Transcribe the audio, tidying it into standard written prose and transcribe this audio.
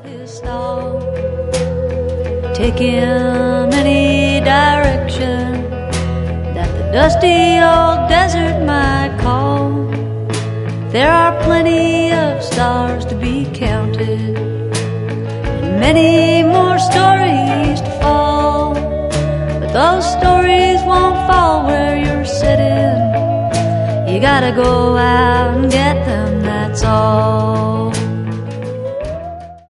his stall. Take him any direction that the dusty old desert might call. There are plenty of stars to be counted, and many more stories to fall. But those stories won't fall where you're sitting. You gotta go out and get them, that's all.